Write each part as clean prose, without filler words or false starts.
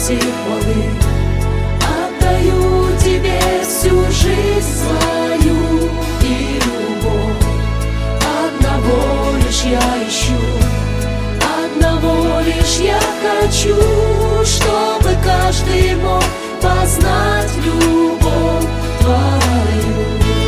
все хвалы. Отдаю тебе всю жизнь свою и любовь. Одного лишь я ищу, одного лишь я хочу, чтобы каждый мог познать любовь твою.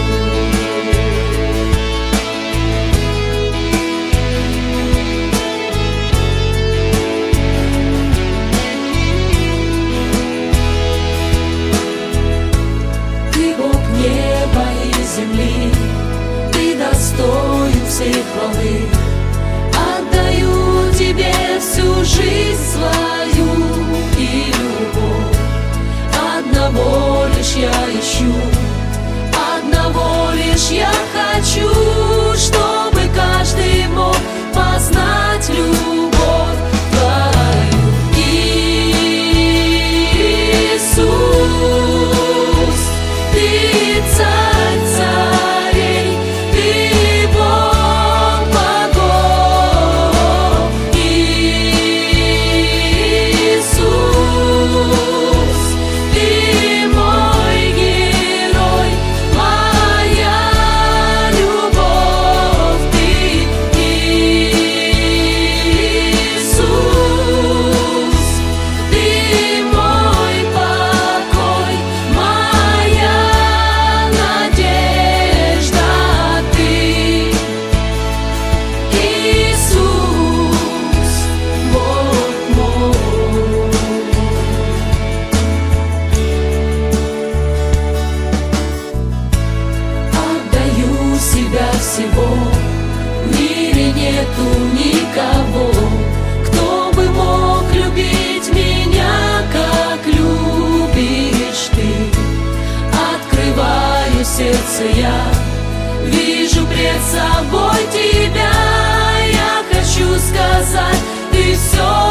Ты Бог неба и земли, ты достоин всей хвалы. Отдаю тебе всю жизнь свою и любовь. Одного лишь я ищу, одного лишь я хочу, чтобы каждый мог познать любовь твою. Иисус, ты царь царей, ты Бог богов. Иисус, ты мой герой, моя любовь. Ты, Иисус, ты мой покой, моя надежда. Ты, Иисус, Бог мой. Отдаю себя всего, в мире нету никого, кто бы мог любить меня, как любишь ты. Открываю сердце я, вижу пред собой тебя. Я хочу сказать, ты все